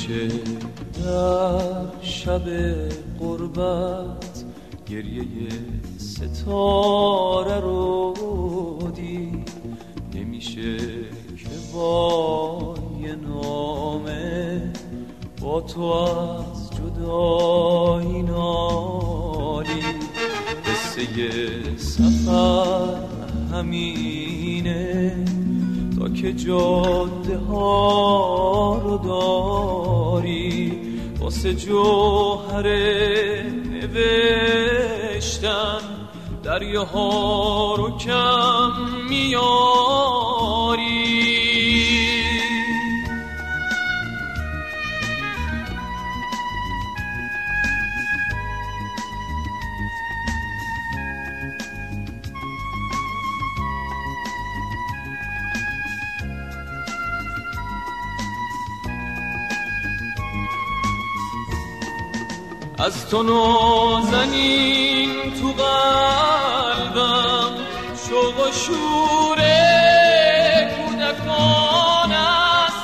نمیشه در شب غربت گریه ستاره رو دید، نمیشه که با یه نامه با تو از جدایی نالی. قصه سفر همینه تا که جاده ها رو داری، واسه جوهر نوشتن دریاها رو کم میاری. از تو نازنین تو قلبم شوق و شور کودکان است،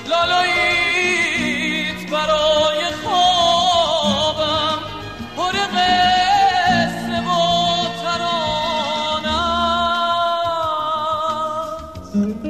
لالاییت برای خوابم پر قصه و ترانه است.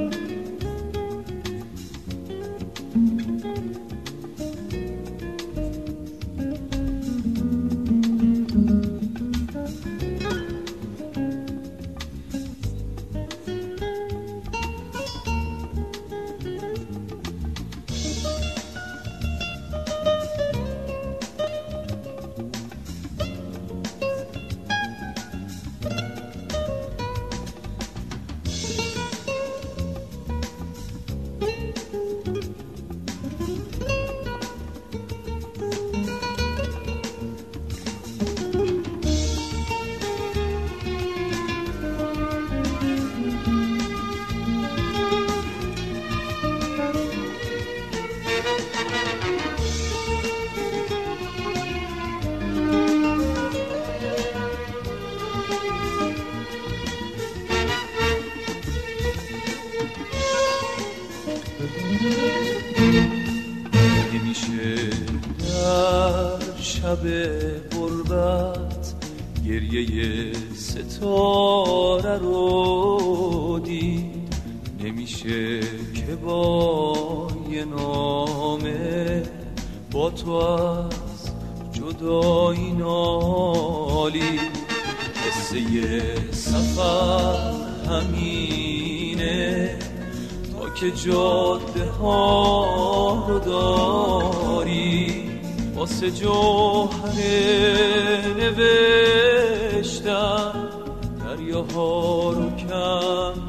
نمیشه در شب غربت گریه ستاره رو دید، نمیشه که با یه نامه با تو از جدایی نالی. قصه سفر همینه تا که جاده ها رو داری، واسه جوهر نوشتن دریاها رو کم